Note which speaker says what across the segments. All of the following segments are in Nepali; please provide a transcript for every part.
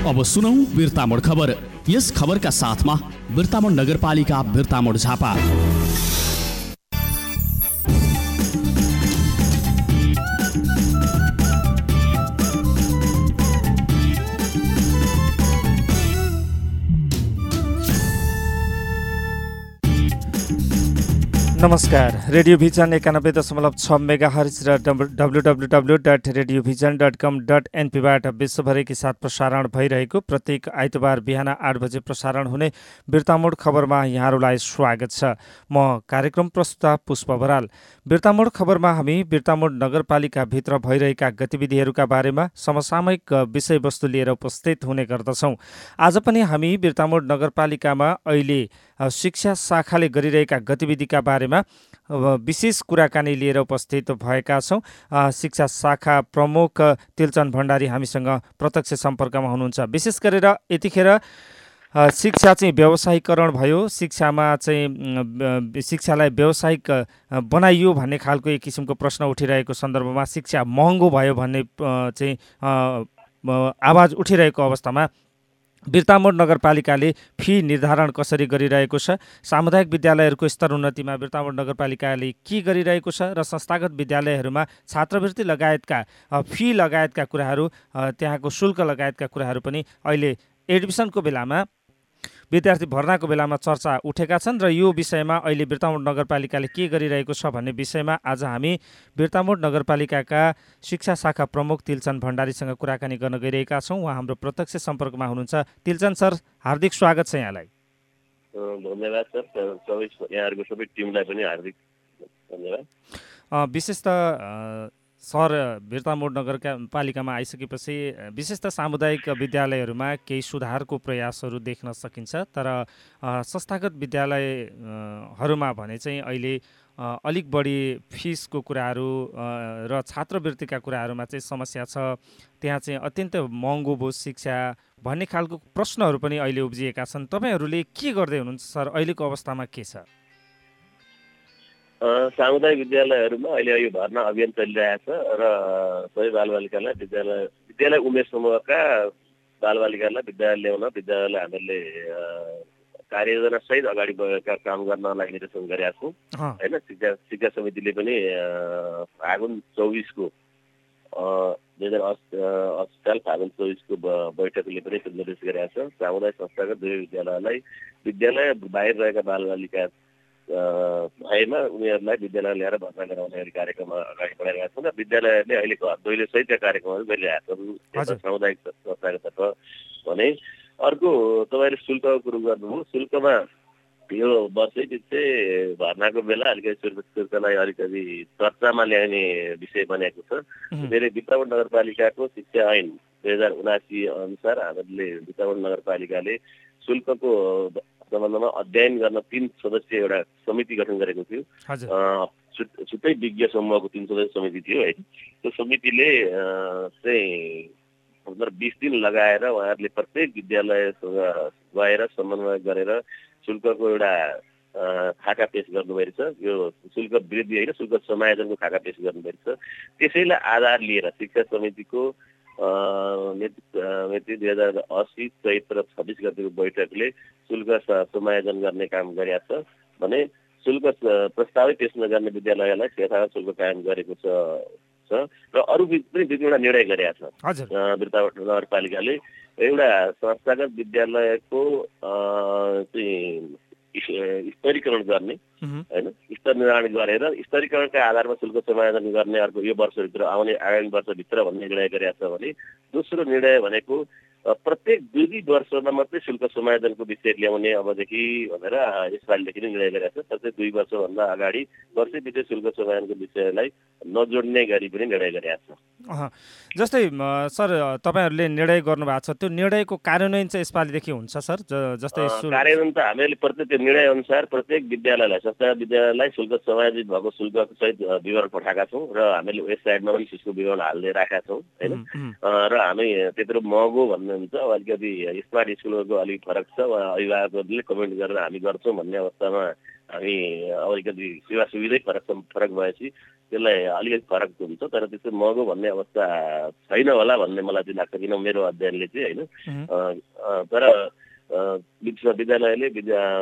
Speaker 1: अब सुनौ बिर्तामोड खबर। यस खबरका साथमा बिर्तामोड नगरपालिका बिर्तामोड झापा।
Speaker 2: नमस्कार, रेडियो भिजन 91.6 मेगाहर्ज र www.radiovision.com.np विश्वभरिकै साथ प्रसारण भइरहेको प्रत्येक आइतबार बिहान 8 बजे प्रसारण हुने बिर्तामोड खबरमा यहाँहरूलाई स्वागत छ। म कार्यक्रम प्रस्तुता पुष्प बराल। बिर्तामोड खबरमा हामी बिर्तामोड नगरपालिकाभित्र भइरहेका गतिविधिहरूका बारेमा समसामयिक विषयवस्तु लिएर उपस्थित हुने गर्दछौँ। आज पनि हामी बिर्तामोड नगरपालिकामा अहिले शिक्षा शाखाले गरिरहेका गतिविधिका बारेमा विशेष कुराकानी लिएर उपस्थित भएका छौँ। शिक्षा शाखा प्रमुख तिलचन भण्डारी हामीसँग प्रत्यक्ष सम्पर्कमा हुनुहुन्छ। विशेष गरेर यतिखेर शिक्षा चाहिँ व्यावसायिकरण भयो, शिक्षामा चाहिँ शिक्षालाई व्यावसायिक बनाइयो भन्ने खालको एक किसिमको प्रश्न उठिरहेको सन्दर्भमा शिक्षा महँगो भयो भन्ने चाहिँ आवाज उठिरहेको अवस्थामा बिर्तामोड नगरपालिकाले फी निर्धारण कसरी गरिरहेको छ, सामुदायिक विद्यालयहरूको स्तर उन्नतिमा बिर्तामोड नगरपालिकाले के गरिरहेको छ र संस्थागत विद्यालयहरूमा छात्रवृत्ति लगायतका फी लगायतका कुराहरू, त्यहाँको शुल्क लगायतका कुराहरू पनि अहिले एडमिसनको बेलामा विद्यार्थी भर्नाको बेलामा चर्चा उठेका छन् र यो विषयमा अहिले बिर्तामोड नगरपालिकाले के गरिरहेको छ भन्ने विषयमा आज हामी बिर्तामोड नगरपालिकाका शिक्षा शाखा प्रमुख तिलचन भण्डारीसँग कुराकानी गर्न गइरहेका छौँ। उहाँ हाम्रो प्रत्यक्ष सम्पर्कमा हुनुहुन्छ। तिलचन सर, हार्दिक स्वागत छ यहाँलाई।
Speaker 3: धन्यवाद सर, यहाँहरूको सबै टिमलाई पनि हार्दिक धन्यवाद।
Speaker 2: विशेष त सर बिर्तामोड नगरपालिकामा आइसकेपछि विशेष त सामुदायिक विद्यालयहरूमा केही सुधारको प्रयासहरू देख्न सकिन्छ, तर संस्थागत विद्यालयहरूमा भने चाहिँ अहिले अलिक बढी फिसको कुराहरू र छात्रवृत्तिका कुराहरूमा चाहिँ समस्या छ। त्यहाँ चाहिँ अत्यन्त महँगो भयो शिक्षा भन्ने खालको प्रश्नहरू पनि अहिले उब्जिएका छन्। तपाईँहरूले के गर्दै हुनुहुन्छ सर? अहिलेको अवस्थामा के छ?
Speaker 3: सामुदायिक विद्यालयहरूमा अहिले यो भर्ना अभियान चलिरहेको छ र सबै बालबालिकालाई विद्यालय उमेर समूहका बालबालिकालाई विद्यालय ल्याउन विद्यालयलाई हामीले कार्ययोजना सहित अगाडि बढेका काम गर्नलाई निर्देशन गरेका छौँ होइन। शिक्षा समितिले पनि फागुन 24को 2028 साल फागुन 24को बैठकले पनि निर्देश गरेका छ। सामुदायिक संस्थाका दुवै विद्यालयलाई विद्यालय बाहिर रहेका बालबालिका भएमा उनीहरूलाई विद्यालय ल्याएर भर्ना गराउने कार्यक्रम अगाडि बढाइरहेका छन् र विद्यालयले अहिले दैलो सहितका कार्यक्रमहरू गरिरहेका छन् सामुदायिक संस्थाको तर्फ भने। अर्को तपाईँले शुल्कको कुरो गर्नुभयो। शुल्कमा यो वर्षैपछि भर्नाको बेला अलिकति शुल्कलाई अलिकति चर्चामा ल्याउने विषय बनेको छ। मेरो बिर्तामोड नगरपालिकाको शिक्षा ऐन 2079 अनुसार हामीले बिर्तामोड नगरपालिकाले शुल्कको सम्बन्धमा अध्ययन गर्न 3 सदस्यीय एउटा समिति गठन गरेको थियो। छुट्टै विज्ञ समूहको 3 सदस्य समिति थियो है। त्यो समितिले चाहिँ 20 दिन लगाएर उहाँहरूले प्रत्येक विद्यालयसँग गएर समन्वय गरेर शुल्कको एउटा खाका पेश गर्नुभएको छ। यो शुल्क वृद्धि होइन, शुल्क समायोजनको खाका पेश गर्नुभएको छ। त्यसैलाई आधार लिएर शिक्षा समितिको मिति 2080 चैत्र 26 गतिको बैठकले शुल्क समायोजन गर्ने काम गरेका छ भने शुल्क प्रस्तावै पेश नगर्ने विद्यालयलाई यथावत शुल्क कायम गरेको छ र अरू पनि दुईवटा निर्णय गरेका छ। बिर्तामोड नगरपालिकाले एउटा संस्थागत विद्यालयको स्तरीकरण गर्ने होइन, स्तर निर्धारण गरेर स्तरीकरणका आधारमा शुल्क समायोजन गर्ने अर्को यो वर्षभित्र आउने आगामी वर्षभित्र भन्ने निर्णय गरेका छ भने दोस्रो निर्णय भनेको प्रत्येक 2 वर्षमा मात्रै शुल्क समायोजनको विषय ल्याउने अबदेखि भनेर यसपालिदेखि नै निर्णय गरेका छ। प्रत्येक 2 वर्षभन्दा अगाडि वर्षै पछि शुल्क समायोजनको विषयलाई नजोड्ने गरी पनि निर्णय गरेका छ।
Speaker 2: जस्तै सर तपाईँहरूले निर्णय गर्नुभएको छ, त्यो निर्णयको कार्यान्वयन चाहिँ यसपालिदेखि हुन्छ सर? जस्तै
Speaker 3: कार्यान्वयन त हामीले प्रत्येक निर्णय अनुसार प्रत्येक विद्यालयलाई संस्था विद्यालयलाई शुल्क समायोजित भएको शुल्क सहित विवरण पठाएका छौँ र हामीले वेबसाइटमा पनि त्यसको विवरण हाल्दै राखेका छौँ होइन। र हामी त्यत्रो महँगो भन्नुहुन्छ, अलिकति स्मार्ट स्कुलहरूको अलिक फरक छ, अभिभावकहरूले कमेन्ट गरेर हामी गर्छौँ भन्ने अवस्थामा हामी अलिकति सेवा सुविधै फरक भएपछि त्यसलाई अलिकति फरक हुन्छ, तर त्यस्तो महँगो भन्ने अवस्था छैन होला भन्ने मलाई चाहिँ लाग्छ, किन मेरो अध्ययनले चाहिँ होइन। तर विद्यालयले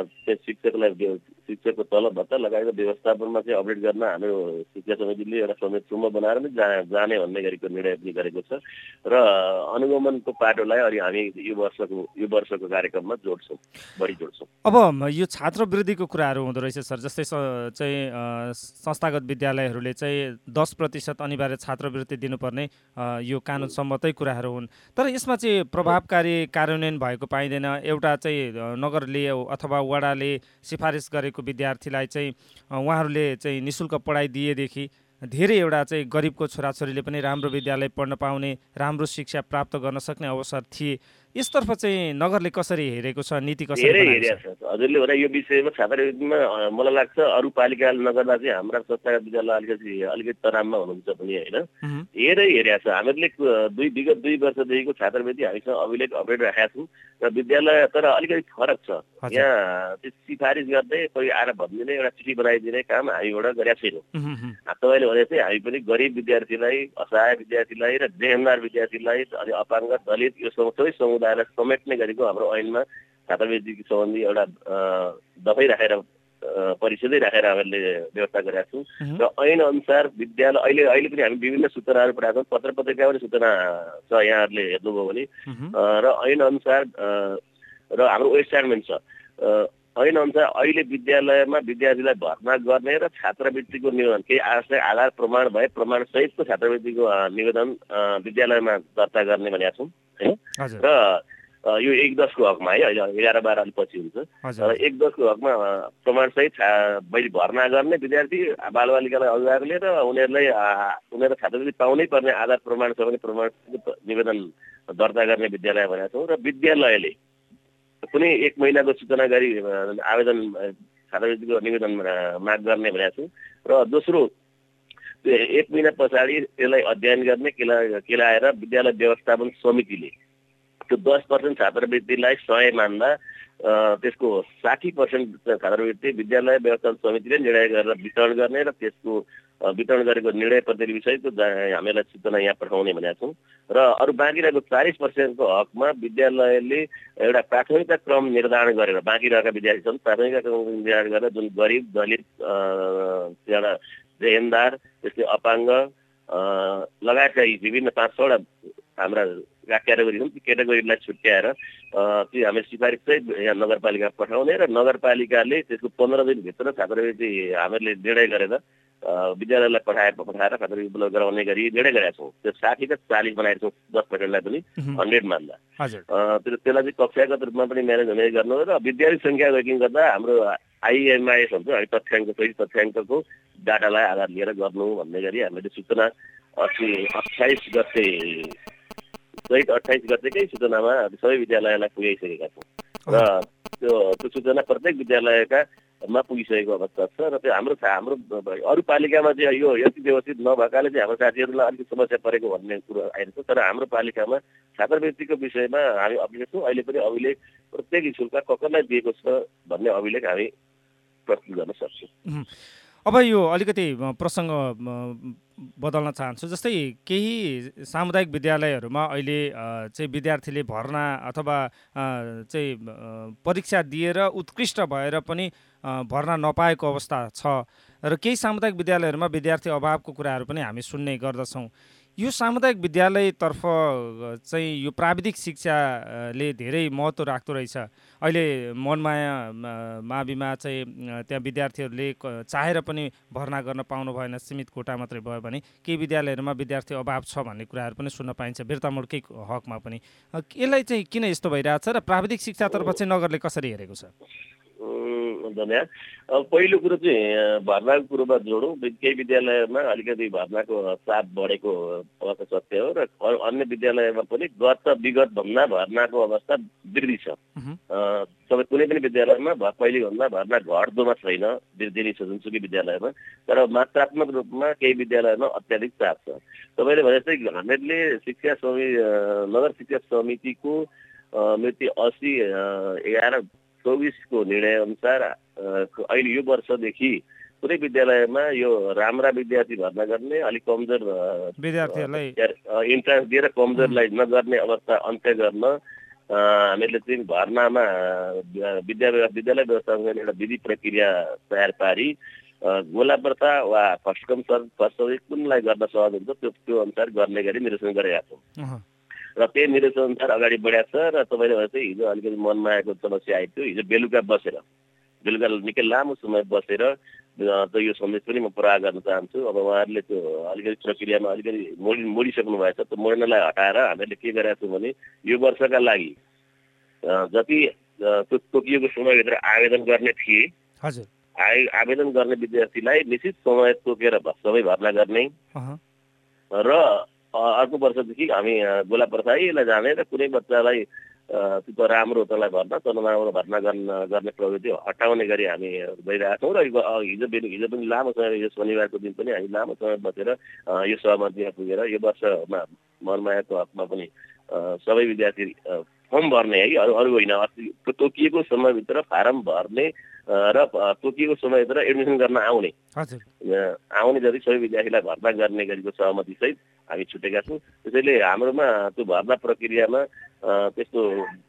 Speaker 3: शिक्षकको तलब भत्ता लगायत व्यवस्थापनमा चाहिँ अपडेट गर्न हाम्रो शिक्षा समितिले एउटा समूह बनाएर नै जाने भन्ने गरीको निर्णय पनि गरेको छ र अनुगमनको पाटोलाई अनि हामी यो वर्षको कार्यक्रममा बढी जोड्छौँ।
Speaker 2: अब यो छात्रवृत्तिको कुराहरू हुँदो रहेछ सर, जस्तै चाहिँ संस्थागत विद्यालयहरूले चाहिँ 10% अनिवार्य छात्रवृत्ति दिनुपर्ने यो कानुन सम्मतै कुराहरू हुन्, तर यसमा चाहिँ प्रभावकारी कार्यान्वयन भएको पाइँदैन। एउटा चाहिँ नगरले अथवा वडाले सिफारिस गरेको विद्यार्थीलाई चाहिँ उहाँहरूले चाहिँ निःशुल्क पढाइ दिएदेखि धेरै एउटा चाहिँ गरिबको छोराछोरीले पनि राम्रो विद्यालय पढ्न पाउने, राम्रो शिक्षा प्राप्त गर्न सक्ने अवसर थिए। यसतर्फ चाहिँ नगरले कसरी हेरेको छ, नीति कसरी
Speaker 3: हेरेको छ? हजुरले भने यो विषयमा छात्रवृत्तिमा मलाई लाग्छ अरू पालिकाले नगर्दा चाहिँ हाम्रा संस्थागत विद्यालय अलिकति तनावमा हुनुहुन्छ पनि होइन। हेरेको छ हामीहरूले विगत 2 वर्षदेखिको छात्रवृत्ति हामीसँग अभिलेख अपडेट राखेका छौँ र विद्यालय तर अलिकति फरक छ। यहाँ सिफारिस गर्दै कोही आएर भनिदिने एउटा चिठी बनाइदिने काम हामीबाट गरेका छैनौँ। तपाईँले भने चाहिँ हामी पनि गरिब विद्यार्थीलाई, असहाय विद्यार्थीलाई र जेहेन्दार विद्यार्थीलाई अनि अपाङ्ग, दलित यो सबै समुदायलाई समेट्ने गरेको हाम्रो ऐनमा छात्रवृत्ति सम्बन्धी एउटा दफै राखेर परिषदै राखेर हामीले व्यवस्था गरेका छौँ र ऐन अनुसार विद्यालय अहिले पनि हामी विभिन्न सूचनाहरू पठाएको छौँ, पत्र पत्रिका पनि सूचना छ यहाँहरूले हेर्नुभयो भने, र ऐन अनुसार र हाम्रो वेबसाइटमा छ। ऐन अनुसार अहिले विद्यालयमा विद्यार्थीलाई भर्ना गर्ने र छात्रवृत्तिको निवेदन केही आवश्यक आधार प्रमाण भए प्रमाण सहितको छात्रवृत्तिको निवेदन विद्यालयमा दर्ता गर्ने भनेका छौँ होइन। र यो 1-10 को हकमा है, अहिले 11-12 अलिपछि हुन्छ। र 1-10 को हकमा प्रमाण सहित भर्ना गर्ने विद्यार्थी बालबालिकालाई अभिभावकले र उनीहरू छात्रवृत्ति पाउनै पर्ने आधार प्रमाण छ भने प्रमाण निवेदन दर्ता गर्ने विद्यालय भनेका छौँ। र विद्यालयले कुनै 1 महिनाको सूचना गरी आवेदन छात्रवृत्तिको निवेदन माग गर्ने भनेका छौँ। र दोस्रो 1 महिना पछाडि यसलाई अध्ययन गर्ने केलाएर विद्यालय व्यवस्थापन समितिले त्यो 10% छात्रवृत्तिलाई 100 मान्दा त्यसको 60% छात्रवृत्ति विद्यालय व्यवस्थापन समितिले निर्णय गरेर वितरण गर्ने र त्यसको वितरण गरेको निर्णय प्रतिलिपि सहित हामीलाई सूचना यहाँ पठाउने भनेका छौँ। र अरू बाँकी रहेको 40% को हकमा विद्यालयले एउटा प्राथमिकता क्रम निर्धारण गरेर बाँकी रहेका विद्यार्थी छन्, प्राथमिकता क्रम निर्धारण गरेर जुन गरिब, दलित, एउटा जेहेन्दार, त्यसले अपाङ्ग लगायतका विभिन्न 5-6वटा हाम्रा क्याटेगोरी छन्, ती क्याटेगोरीलाई छुट्याएर त्यो हामीले सिफारिस चाहिँ यहाँ नगरपालिका पठाउने र नगरपालिकाले त्यसको 15 दिनभित्र छात्रवृत्ति हामीहरूले निर्णय गरेर विद्यालयलाई पठाएर छात्रवृत्ति उपलब्ध गराउने गरी निर्णय गरेका छौँ। त्यो 60 र 40 बनाएका छौँ, 10%लाई पनि 100 मान्दा। त्यसलाई चाहिँ कक्षागत रूपमा पनि म्यानेज गर्नु र विद्यार्थी सङ्ख्या रेकिङ गर्दा हाम्रो IMIS भन्छ, हामी तथ्याङ्कको डाटालाई आधार लिएर गर्नु भन्ने गरी हामीले सूचना 28 गते सहित 28 गतेकै सूचनामा सबै विद्यालयलाई पुर्याइसकेका छौँ र त्यो सूचना प्रत्येक विद्यालयमा पुगिसकेको अवस्था छ। र त्यो हाम्रो अरू पालिकामा चाहिँ यो यति व्यवस्थित नभएकाले चाहिँ हाम्रो साथीहरूलाई अलिकति समस्या परेको भन्ने कुरो आइरहेको छ। तर हाम्रो पालिकामा छात्रवृत्तिको विषयमा हामी अभिलेख छौँ। अहिले पनि अभिलेख प्रत्येक स्कुलका कसलाई दिएको छ भन्ने अभिलेख हामी प्रस्तुत गर्न सक्छौँ।
Speaker 2: अब यो अलिकति प्रसङ्ग बदल्न चाहन्छु, जस्तै केही सामुदायिक विद्यालयहरूमा अहिले चाहिँ विद्यार्थीले भर्ना अथवा चाहिँ परीक्षा दिएर उत्कृष्ट भएर पनि भर्ना नपाएको अवस्था छ र केही सामुदायिक विद्यालयहरूमा विद्यार्थी अभावको कुराहरू पनि हामी सुन्ने गर्दछौँ। यो सामुदायिक विद्यालयतर्फ चाहिँ यो प्राविधिक शिक्षाले धेरै महत्त्व राख्दो रहेछ। अहिले मनमाया माविमा चाहिँ त्यहाँ विद्यार्थीहरूले चाहेर पनि भर्ना गर्न पाउनु भएन, सीमित कोटा मात्रै भयो भने केही विद्यालयहरूमा विद्यार्थी अभाव छ भन्ने कुराहरू पनि सुन्न पाइन्छ बिर्तामोडकै हकमा पनि। यसलाई चाहिँ किन यस्तो भइरहेछ र प्राविधिक शिक्षातर्फ चाहिँ नगरले कसरी हेरेको छ?
Speaker 3: धन्यवाद। अब पहिलो कुरो चाहिँ भर्नाको कुरोमा जोडौँ। केही विद्यालयमा अलिकति भर्नाको चाप बढेको अवस्था सत्य हो र अन्य विद्यालयमा पनि विगत भन्दा भर्नाको अवस्था वृद्धि छ। कुनै पनि विद्यालयमा पहिलेभन्दा भर्ना घट्दोमा छैन, वृद्धि छ जुनसुकै विद्यालयमा, तर मात्रात्मक रूपमा केही विद्यालयमा अत्याधिक चाप छ। तपाईँले भने जस्तै हामीहरूले नगर शिक्षा समितिको मिति 80/11/24 को निर्णय अनुसार अहिले यो वर्षदेखि कुनै विद्यालयमा यो राम्रा विद्यार्थी भर्ना गर्ने अलिक कमजोर
Speaker 2: विद्यार्थीहरूलाई
Speaker 3: इन्ट्रान्स दिएर कमजोरलाई नगर्ने अवस्था अन्त्य गर्न हामीहरूले चाहिँ भर्नामा विद्यालय व्यवस्थापन एउटा विधि प्रक्रिया तयार पारी गोलाव्रता वा फर्स्ट कम फर्स्ट सर्भिस कुनलाई गर्न सहज हुन्छ त्यो अनुसार गर्ने गरी निरीक्षण गरेका छौँ र त्यही निरीक्षण अनुसार अगाडि बढाएको छ। र तपाईँले चाहिँ हिजो अलिकति मनमा आएको समस्या आएको थियो, हिजो बेलुका निकै लामो समय बसेर यो सन्देश पनि म प्रवाह गर्न चाहन्छु। अब उहाँहरूले त्यो अलिकति प्रक्रियामा अलिकति मोडिसक्नु भएछ। त्यो मोड्नलाई हटाएर हामीले के गरेका छौँ भने यो वर्षका लागि जति त्यो तोकिएको समयभित्र आवेदन गर्ने थिए आवेदन गर्ने विद्यार्थीलाई निश्चित समय तोकेर सबै भर्ना गर्ने र अर्को वर्षदेखि हामी गोलाप्रसाईलाई जाने र कुनै बच्चालाई त्यो राम्रो तँलाई भर्ना त नराम्रो भर्ना गर्ने प्रवृत्ति हटाउने गरी हामी गइरहेका छौँ। र हिजो पनि लामो समय, यो शनिबारको दिन पनि हामी लामो समय बसेर यो सहमतिमा पुगेर यो वर्षमा मनमायाको हकमा पनि सबै विद्यार्थी फर्म भर्ने है, अरू होइन, तोकिएको समयभित्र फारम भर्ने र तोकिएको समयभित्र एडमिसन गर्न आउने जति सबै विद्यार्थीलाई भर्ना गर्ने गरेको सहमतिसहित हामी छुटेका छौँ। त्यसैले हाम्रोमा त्यो भर्ना प्रक्रियामा त्यस्तो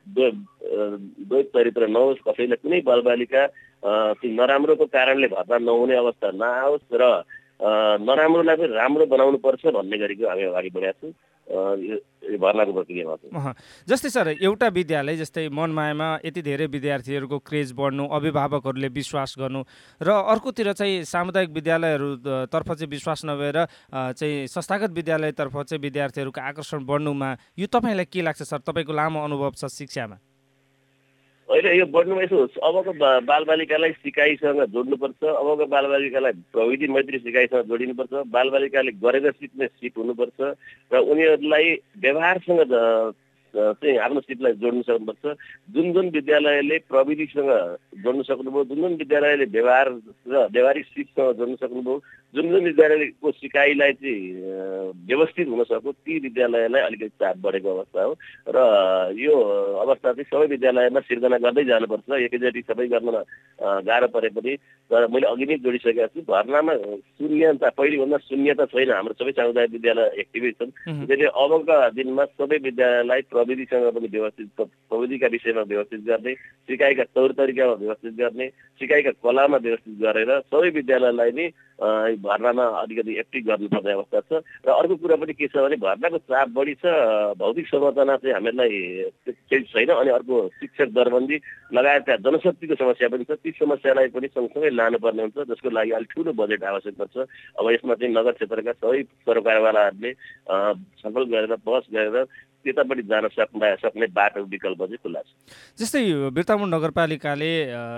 Speaker 3: द्वैत चरित्र नहोस्, कसैले कुनै बालबालिका नराम्रोको कारणले भर्ना नहुने अवस्था नआओस् र नराम्रोलाई पनि राम्रो बनाउनु पर्छ भन्ने गरेको हामी अगाडि बढेका छौँ भर्नाको प्रक्रियामा।
Speaker 2: जस्तै सर, एउटा विद्यालय जस्तै मनमायामा यति धेरै विद्यार्थीहरूको क्रेज बढ्नु, अभिभावकहरूले विश्वास गर्नु र अर्कोतिर चाहिँ सामुदायिक विद्यालयहरूतर्फ चाहिँ विश्वास नभएर चाहिँ संस्थागत विद्यालयतर्फ चाहिँ विद्यार्थीहरूको आकर्षण बढ्नुमा यो तपाईँलाई के लाग्छ सर? तपाईँको लामो अनुभव छ शिक्षामा।
Speaker 3: अहिले यो बढ्नुमा यसो अबको बालबालिकालाई सिकाइसँग जोड्नुपर्छ, अबको बालबालिकालाई प्रविधि मैत्री सिकाइसँग जोडिनुपर्छ, बालबालिकाले गरेर सिक्ने सिप हुनुपर्छ र उनीहरूलाई व्यवहारसँग चाहिँ आफ्नो सिपलाई जोड्नु सक्नुपर्छ। जुन विद्यालयले प्रविधिसँग जोड्नु सक्नुभयो, जुन विद्यालयले व्यवहार र व्यवहारिक सिपसँग जोड्नु सक्नुभयो, जुन विद्यालयको सिकाइलाई चाहिँ व्यवस्थित हुन सक्यो, ती विद्यालयलाई अलिकति चाप बढेको अवस्था हो। र यो अवस्था चाहिँ सबै विद्यालयमा सिर्जना गर्दै जानुपर्छ। एकैचोटि सबै गर्न गाह्रो परे पनि, तर मैले अघि नै जोडिसकेको छु, भर्नामा शून्यता पहिलेभन्दा शून्यता छैन। हाम्रो सबै सामुदायिक विद्यालय एक्टिभै छन्। त्यसैले अबका दिनमा सबै विद्यालयलाई प्रविधिसँग पनि व्यवस्थित, प्रविधिका विषयमा व्यवस्थित गर्ने, सिकाइका तौर तरिकामा व्यवस्थित गर्ने, सिकाइका कलामा व्यवस्थित गरेर सबै विद्यालयलाई नै भर्नामा अलिकति एक्टिभ गर्नुपर्ने अवस्था छ। र अर्को कुरा पनि के छ भने भर्नाको चाप बढी छ, भौतिक संरचना चाहिँ हामीहरूलाई केही छैन, अनि अर्को शिक्षक दरबन्दी लगायतका जनशक्तिको समस्या पनि छ। ती समस्यालाई पनि सँगसँगै लानुपर्ने हुन्छ, जसको लागि अलिक ठुलो बजेट आवश्यक पर्छ। अब यसमा चाहिँ नगर क्षेत्रका सबै सरकारवालाहरूले छलफल गरेर बहस गरेर त्यतापट्टि जान सक्ने बाटो विकल्प चाहिँ खुल्ला छ।
Speaker 2: जस्तै बिर्तामोड नगरपालिकाले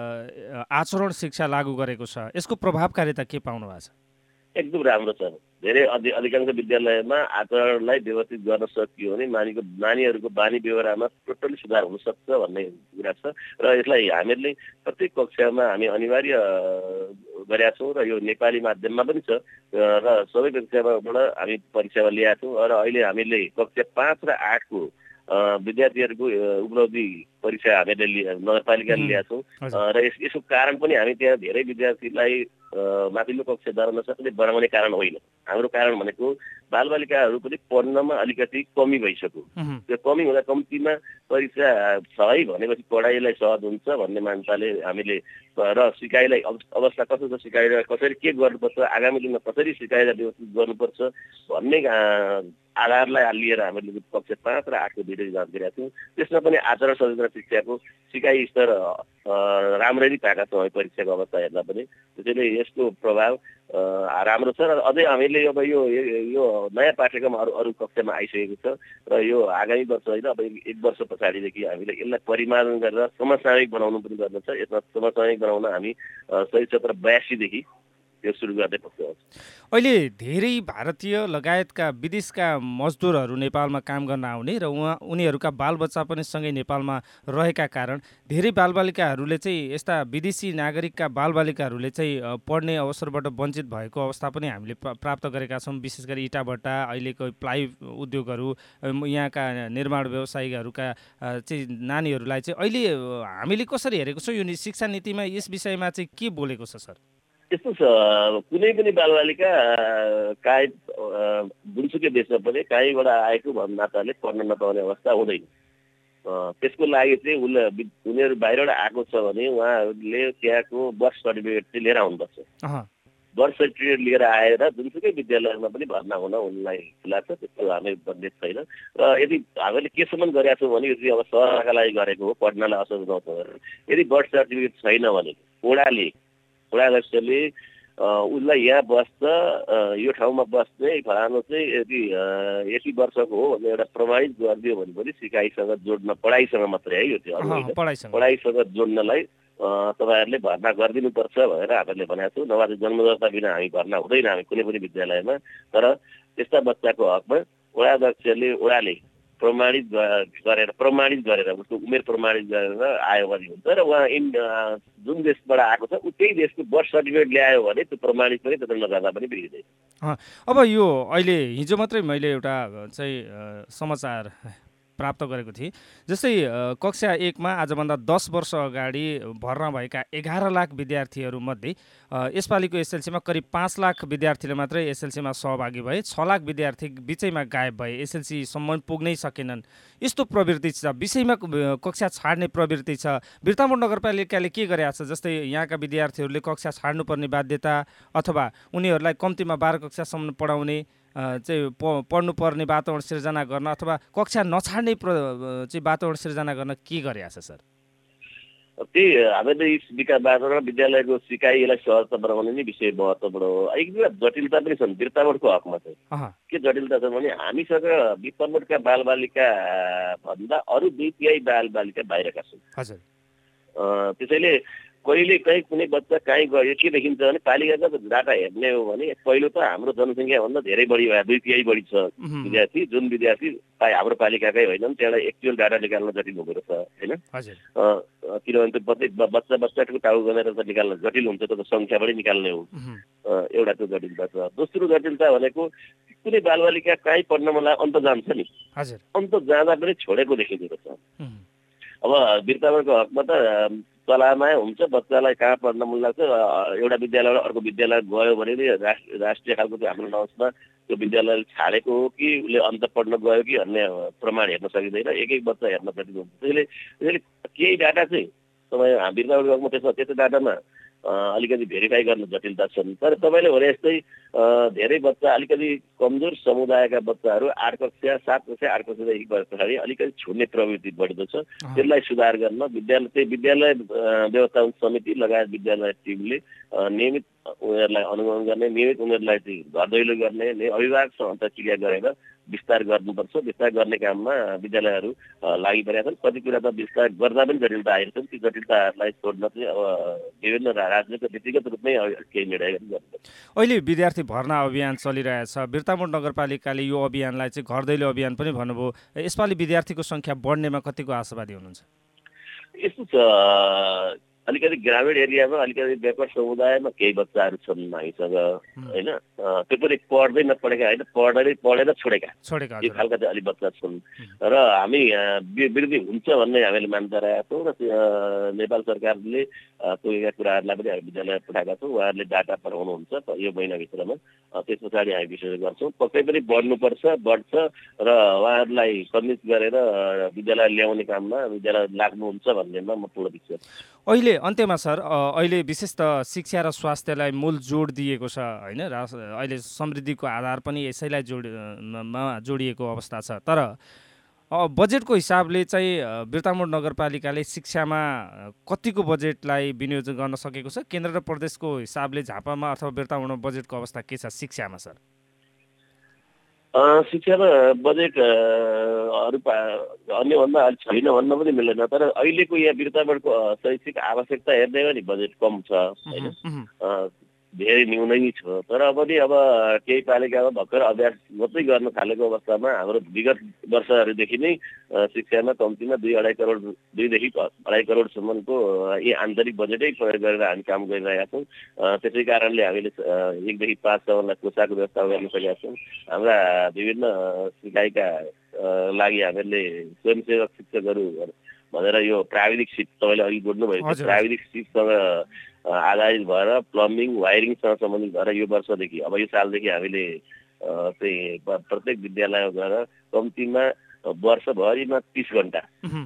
Speaker 2: आचरण शिक्षा लागू गरेको छ, यसको प्रभावकारिता के पाउनु भएको छ?
Speaker 3: एकदम राम्रो छ। धेरै अधिकांश विद्यालयमा आचरणलाई व्यवस्थित गर्न सकियो भने नानीहरूको बानी व्यवहारमा टोटली सुधार हुन सक्छ भन्ने कुरा छ। र यसलाई हामीहरूले प्रत्येक कक्षामा हामी अनिवार्य गरेका छौँ र यो नेपाली माध्यममा पनि छ र सबै कक्षाबाट हामी परीक्षामा ल्याएका छौँ। र अहिले हामीले कक्षा 5 र 8 को विद्यार्थीहरूको उपलब्धि परीक्षा हामीले नगरपालिकाले ल्याएका छौँ। र यसको कारण पनि हामी त्यहाँ धेरै विद्यार्थीलाई माथिल्लो कक्षा जान नसक्ने बनाउने कारण होइन। हाम्रो कारण भनेको बालबालिकाहरू पनि पढ्नमा अलिकति कमी भइसक्यो। त्यो कमी हुँदा कम्तीमा परीक्षा छ है भनेपछि पढाइलाई सहज हुन्छ भन्ने मान्यताले हामीले र सिकाइलाई अवस्था कस्तो छ, सिकाइलाई कसरी के गर्नुपर्छ, आगामी दिनमा कसरी सिकाइलाई व्यवस्थित गर्नुपर्छ भन्ने आधारलाई लिएर हामीले कक्षा 5 र 8 को दुईटै जाँच गरेका छौँ। त्यसमा पनि आचरण संरचना शिक्षाको सिकाइ स्तर राम्ररी पाएका छौँ परीक्षाको अवस्था हेर्दा पनि। त्यसैले यसको प्रभाव राम्रो छ। र अझै हामीले अब यो नयाँ पाठ्यक्रम अरू कक्षामा आइसकेको छ र यो आगामी वर्ष होइन, अब 1 वर्ष पछाडिदेखि हामीले यसलाई परिमार्जन गरेर समसामयिक बनाउनु पनि गर्दछ। यसमा समसामयिक बनाउन हामी सही क्षेत्र 82 देखि त्यो सुरु गर्दै पर्छ।
Speaker 2: अहिले धेरै भारतीय लगायतका विदेशका मजदुरहरू नेपालमा काम गर्न आउने र उनीहरूका बालबच्चा पनि सँगै नेपालमा रहेका कारण धेरै बालबालिकाहरूले चाहिँ यस्ता विदेशी नागरिकका बालबालिकाहरूले चाहिँ पढ्ने अवसरबाट वञ्चित भएको अवस्था पनि हामीले प्राप्त गरेका छौँ। विशेष गरी इटाभट्टा, अहिलेको प्लाइ उद्योगहरू, यहाँका निर्माण व्यवसायीहरूका चाहिँ नानीहरूलाई चाहिँ अहिले हामीले कसरी हेरेको छौँ? यो शिक्षा नीतिमा यस विषयमा चाहिँ के बोलेको छ सर?
Speaker 3: यस्तो छ, कुनै पनि बालबालिका काहीँ जुनसुकै देशमा पनि काहीँबाट आएको भन्ने नाताले पढ्न नपाउने अवस्था हुँदैन। त्यसको लागि चाहिँ उनीहरू बाहिरबाट आएको छ भने उहाँहरूले त्यहाँको बर्थ सर्टिफिकेट चाहिँ लिएर आउनुपर्छ। बर्थ सर्टिफिकेट लिएर आएर जुनसुकै विद्यालयमा पनि भर्ना हुन उनलाई खुला छ, त्यस्तो हामी बन्ने छैन। र यदि हामीले केसम्म गरेका छौँ भने यदि अब सहरका लागि गरेको हो, पढ्नलाई असर नहुन्छ भने, यदि बर्थ सर्टिफिकेट छैन भने वडाध्यक्षले उसलाई यहाँ बस्छ, यो ठाउँमा बस्ने फलानु चाहिँ यदि यति वर्षको हो भनेर एउटा प्रमाणित गरिदियो भने पनि सिकाइसँग जोड्न, पढाइसँग मात्रै है, यो चाहिँ पढाइसँग जोड्नलाई तपाईँहरूले भर्ना गरिदिनुपर्छ भनेर हामीले भनेका छौँ। नभए जन्मदर्ता बिना हामी भर्ना हुँदैन हामी कुनै पनि विद्यालयमा। तर त्यस्ता बच्चाको हकमा वडाले प्रमाणित गरेर उसको उमेर प्रमाणित गरेर आयो भने हुन्छ। र उहाँ जुन देशबाट आएको छ त्यही देशको बर्थ सर्टिफिकेट ल्यायो भने त्यो प्रमाणित पनि त्यसले नगर्दा पनि बिग्रिँदैन।
Speaker 2: अब यो अहिले हिजो मात्रै मैले एउटा चाहिँ समाचार प्राप्त गरेको थिएँ। जस्तै कक्षा 1 मा आजभन्दा 10 वर्ष अगाडि भर्ना भएका 11 लाख विद्यार्थीहरूमध्ये यसपालिको एसएलसीमा करिब 5 लाख विद्यार्थीले मात्रै एसएलसीमा सहभागी भए। 6 लाख विद्यार्थी बिचैमा गायब भए, एसएलसीसम्म पुग्नै सकेनन्। यस्तो प्रवृत्ति छ, विषयमा कक्षा छाड्ने प्रवृत्ति छ। बिर्तामोड नगरपालिकाले के गरेको छ? जस्तै यहाँका विद्यार्थीहरूले कक्षा छाड्नुपर्ने बाध्यता अथवा उनीहरूलाई कम्तीमा 12 कक्षासम्म पढाउने चाहिँ पढ्नुपर्ने वातावरण सिर्जना गर्न अथवा कक्षा नछाड्ने चाहिँ वातावरण सिर्जना गर्न के गरेको छ सर?
Speaker 3: त्यही हामीले विकास वातावरण विद्यालयको सिकाइलाई सहज बनाउने नै विषय महत्त्वपूर्ण हो। एक जटिलता पनि छन् बिर्तामोडको हकमा चाहिँ। के जटिलता छ भने हामीसँग बिर्तामोडका बालबालिका भन्दा अरू 2/3 बालबालिका बाहिरका छन्। त्यसैले कहिले कहीँ कुनै बच्चा कहीँ गयो के देखिन्छ भने पालिकाको डाटा हेर्ने हो भने पहिलो त हाम्रो जनसङ्ख्या भन्दा धेरै बढी भयो, 2/3 बढी छ विद्यार्थी। जुन विद्यार्थी हाम्रो पालिकाकै होइनन् त्यसलाई एक्चुअल डाटा निकाल्न जटिल हुँदो रहेछ होइन। किनभने त्यो प्रत्येक बच्चाको टाउ गनेर त निकाल्न जटिल हुन्छ, त्यो सङ्ख्याबाटै निकाल्ने हो। एउटा त्यो जटिलता छ। दोस्रो जटिलता भनेको कुनै बालबालिका कहीँ पढ्न मन लाग्यो अन्त जान्छ नि, अन्त जाँदा पनि छोडेको देखिँदो रहेछ। अब बिर्तामोडको हकमा त तलामा हुन्छ, बच्चालाई कहाँ पढ्न मन लाग्छ एउटा विद्यालयबाट अर्को विद्यालय गयो भने राष्ट्रिय खालको त्यो हाम्रो नर्समा त्यो विद्यालयले छाडेको हो कि उसले अन्त पढ्न गयो कि भन्ने प्रमाण हेर्न सकिँदैन। एक बच्चा हेर्न सकिँदैन। त्यसैले केही डाटा चाहिँ तपाईँ बिर्तामोडको हकमा त्यस्तो डाटामा अलिकति भेरिफाई गर्न जटिलता छन्। तर तपाईँले भने जस्तै धेरै बच्चा अलिकति कमजोर समुदायका बच्चाहरू 8 कक्षा 7 कक्षा 8 कक्षादेखि गए पछाडि अलिकति छुट्ने प्रवृत्ति बढेको छ। त्यसलाई सुधार गर्न विद्यालय व्यवस्थापन समिति लगायत विद्यालय टिमले नियमित उनीहरूलाई अनुगमन गर्ने, नियमित उनीहरूलाई चाहिँ घर दैलो गर्ने, अभिभावकसँग अन्तर्क्रिया गरेर विस्तार गर्नुपर्छ। विस्तार गर्ने काममा विद्यालयहरू लागि परेका छन्। कति कुरा त विस्तार गर्दा पनि जटिलता आएको छन्। ती जटिलताहरूलाई छोड्न चाहिँ अब विभिन्न राजनीतिक व्यक्तिगत रूपमै केही निर्णय गर्नुपर्छ।
Speaker 2: अहिले विद्यार्थी भर्ना अभियान चलिरहेछ। बिर्तामोड नगरपालिकाले यो अभियानलाई चाहिँ घर दैलो अभियान पनि भन्नुभयो। यसपालि विद्यार्थीको सङ्ख्या बढ्नेमा कतिको आशावादी हुनुहुन्छ?
Speaker 3: यस्तो छ, अलिकति ग्रामीण एरियामा अलिकति ब्याकवर्ड समुदायमा केही बच्चाहरू छन् हामीसँग होइन। त्यो पनि पढ्दै नपढेका होइन, पढेर छोडेका यो खालका चाहिँ अलिक बच्चा छन्। र हामी वृद्धि हुन्छ भन्ने हामीले मान्यता राखेका छौँ। र नेपाल सरकारले तोकेका कुराहरूलाई पनि हामी विद्यालय पठाएका छौँ। उहाँहरूले डाटा पठाउनुहुन्छ यो महिनाभित्रमा। त्यस पछाडि हामी विश्लेषण गर्छौँ। पक्कै पनि बढ्नुपर्छ, बढ्छ र उहाँहरूलाई कन्भिन्स गरेर विद्यालय ल्याउने काममा विद्यालय लाग्नुहुन्छ भन्नेमा म पूर्ण विश्वास।
Speaker 2: अहिले अन्त्यमा सर, अहिले विशेष त शिक्षा र स्वास्थ्यलाई मूल जोड दिएको छ होइन। अहिले समृद्धिको आधार पनि यसैलाई जोडिएको अवस्था छ। तर बजेटको हिसाबले चाहिँ बिर्तामोड नगरपालिकाले शिक्षामा कतिको बजेटलाई विनियोजन गर्न सकेको छ? केन्द्र र प्रदेशको हिसाबले झापामा अथवा बिर्तामोडमा बजेटको अवस्था के छ शिक्षामा सर?
Speaker 3: शिक्षामा बजेट अन्यभन्दा अलिक छैन भन्न पनि मिल्दैन। तर अहिलेको यहाँ बिर्तामोडको शैक्षिक आवश्यकता हेर्ने हो भने बजेट कम छ होइन। धेरै न्यूनै छ। तर पनि अब केही पालिकामा भर्खर अभ्यास मात्रै गर्न थालेको अवस्थामा हाम्रो विगत वर्षहरूदेखि नै शिक्षामा कम्तीमा 2-2.5 करोड 2 देखि 2.5 करोडसम्मको यी आन्तरिक बजेटै प्रयोग गरेर हामी काम गरिरहेका छौँ। त्यसै कारणले हामीले 1 देखि 5 सम्मलाई कोषाको व्यवस्था गर्न सकेका छौँ। हाम्रा विभिन्न सिकाइका लागि हामीले स्वयंसेवक शिक्षकहरू भनेर यो प्राविधिक सिप तपाईँले अघि बोल्नुभएको प्राविधिक सिपसँग आधारित भएर प्लम्बिङ वायरिङसँग सम्बन्धित भएर यो वर्षदेखि अब यो सालदेखि हामीले चाहिँ प्रत्येक विद्यालयमा गएर कम्तीमा वर्षभरिमा 30 घन्टा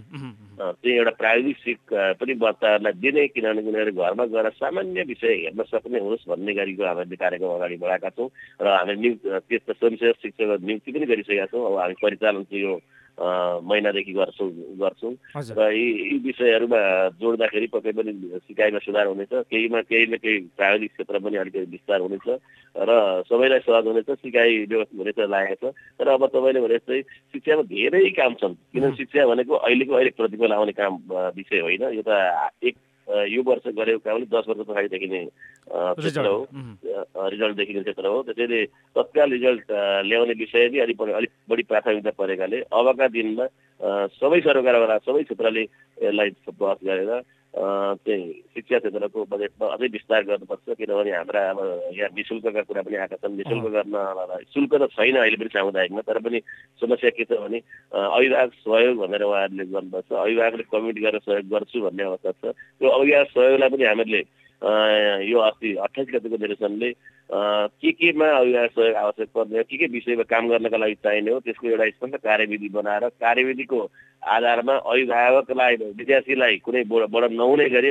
Speaker 3: चाहिँ एउटा प्राविधिक सिक पनि बच्चाहरूलाई दिने, किनभने उनीहरू घरमा गएर सामान्य विषय हेर्न सक्ने होस् भन्ने गरीको हामीले कार्यक्रम अगाडि बढाएका छौँ र हामीले त्यस्ता स्वयंसेवक शिक्षकहरू नियुक्ति पनि गरिसकेका छौँ। अब हामी परिचालन चाहिँ यो महिनादेखि गर्छौँ र यी विषयहरूमा जोड्दाखेरि पक्कै पनि सिकाइमा सुधार हुनेछ। केही न केही प्राविधिक क्षेत्र पनि अलिकति विस्तार हुनेछ र सबैलाई सहज हुनेछ, सिकाइ व्यवस्था हुनेछ लागेको छ। तर अब तपाईँले भने जस्तै शिक्षामा धेरै काम छन्, किनभने शिक्षा भनेको अहिले प्रतिफल आउने काम विषय होइन। यो त यो वर्ष गरेको कामले 10 वर्ष पछाडि देखिने क्षेत्र हो, रिजल्ट देखिने क्षेत्र हो। त्यसैले तत्काल रिजल्ट ल्याउने विषय नै अलिक बढी प्राथमिकता परेकाले अबका दिनमा सबै सरकारबाट सबै क्षेत्रले यसलाई बहस गरेर चाहिँ शिक्षा क्षेत्रको बजेटमा अझै विस्तार गर्नुपर्छ। किनभने हाम्रा अब यहाँ निःशुल्कका कुरा पनि आएका छन्। निःशुल्क गर्न शुल्क त छैन अहिले पनि सामुदायिकमा, तर पनि समस्या के छ भने अभिभावक सहयोग भनेर उहाँहरूले गर्नुपर्छ। अभिभावकले कमिट गरेर सहयोग गर्छु भन्ने अवस्था छ। त्यो अभिभावक सहयोगलाई पनि हामीले यो अस्ति 28 गतिको निर्देशनले केमा अभिभावक सहयोग आवश्यक पर्ने, के विषयमा काम गर्नका लागि चाहिने हो त्यसको एउटा स्पष्ट कार्यविधि बनाएर कार्यविधिको आधारमा अभिभावकलाई विद्यार्थीलाई कुनै बडा नहुने गरी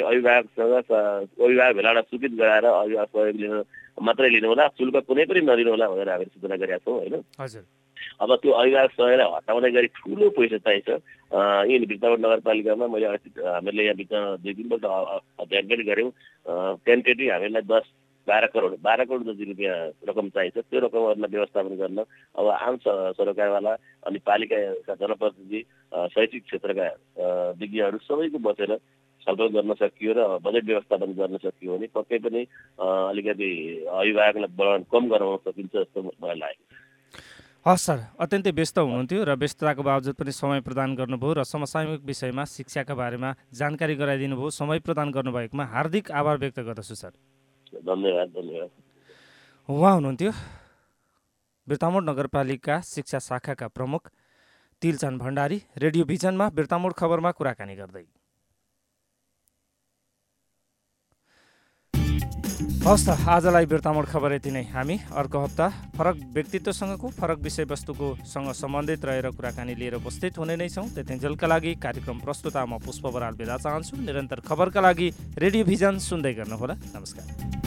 Speaker 3: अभिभावक भेलाबाट सूचित गराएर अभिभावक सहयोग लिन मात्रै लिनु होला, शुल्क कुनै पनि नलिनु होला भनेर हामीले सूचना गरेका छौँ होइन। अब त्यो अभिभावक सहयोगलाई हटाउने गरी ठुलो पैसा चाहिन्छ। यी भित्रबाट नगरपालिकामा मैले हामीले यहाँ भित्र 2-3 पल्ट अध्ययन पनि गऱ्यौँ। टेन्टेटिभ हामीलाई 10-12 करोड जति रुपियाँ रकम चाहिन्छ। त्यो रकमहरूलाई व्यवस्थापन गर्न अब आम सरकारवाला अनि पालिकाका जनप्रतिनिधि शैक्षिक क्षेत्रका विज्ञहरू सबैको बसेर छलफल गर्न सकियो र बजेट व्यवस्थापन गर्न सकियो भने पक्कै पनि अलिकति अभिभावकलाई बढाउन कम गराउन सकिन्छ जस्तो मलाई लाग्यो।
Speaker 2: हस् सर, अत्यन्तै व्यस्त हुनुहुन्थ्यो र व्यस्तताको बावजुद पनि समय प्रदान गर्नुभयो र समसामयिक विषयमा शिक्षाका बारेमा जानकारी गराइदिनु भयो। समय प्रदान गर्नुभएकोमा हार्दिक आभार व्यक्त गर्दछु सर।
Speaker 3: धन्यवाद।
Speaker 2: उहाँ हुनुहुन्थ्यो बिर्तामोड नगरपालिका शिक्षा शाखाका प्रमुख तिलचन भण्डारी, रेडियो भिजनमा बिर्तामोड खबरमा कुराकानी गर्दै। हस् त, आजलाई बिर्तामोड खबर यति नै। हामी अर्को हप्ता फरक व्यक्तित्वसँगको फरक विषयवस्तुको सँग सम्बन्धित रहेर कुराकानी लिएर उपस्थित हुने नै छौँ। त्यतिन्जेलका लागि कार्यक्रम प्रस्तुता म पुष्प बराल बिदा चाहन्छु। निरन्तर खबरका लागि रेडियो भिजन सुन्दै गर्नुहोला। नमस्कार।